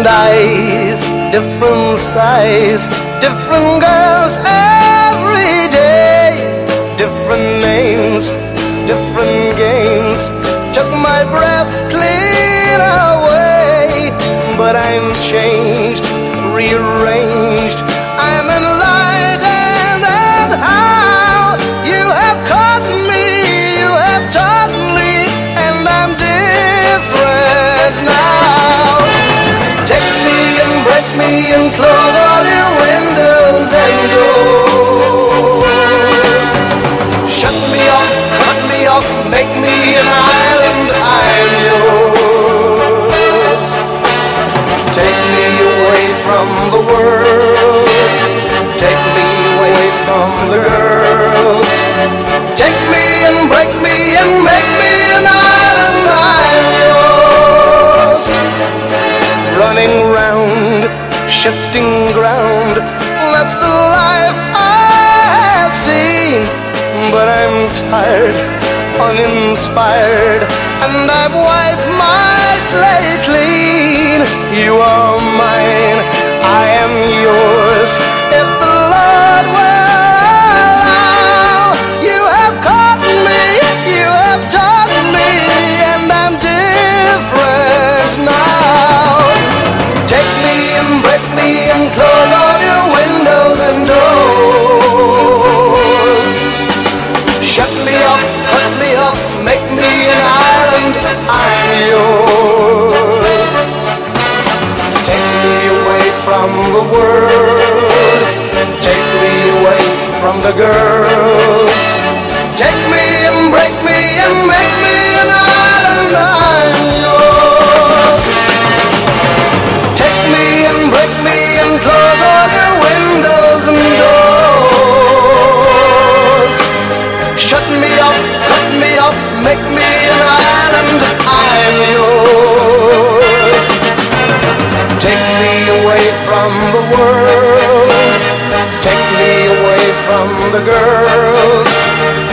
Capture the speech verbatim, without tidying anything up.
eyes, different size, different girls every day, different names, different games, took my breath clean away. But I'm changed, rearranged, I'm enlightened, and how you have caught me, you have taught me, and I'm different now. Take me and break me and close all your windows and doors. Shut me off, cut me off, make me an island, I'm yours. Take me away from the world, take me away from the girls. Take me and break me and make me an island, I'm yours. Running round, shifting ground, that's the life I have seen. But I'm tired, uninspired, and I've wiped my slate clean. You are mine, I am yours, if the Lord will allow. You have caught me, you have taught me, and I'm different now. Take me and break me and close all your windows and doors. Shut me off, cut me off, make me an island, I'm yours. Take me away from the world, take me away from the girls. Take me and break me and make me an island, I'm yours. Take me and break me and close all your windows and doors. Shut me off, cut me off, make me an island, I'm yours. Take me away from the world, take me away from the girls.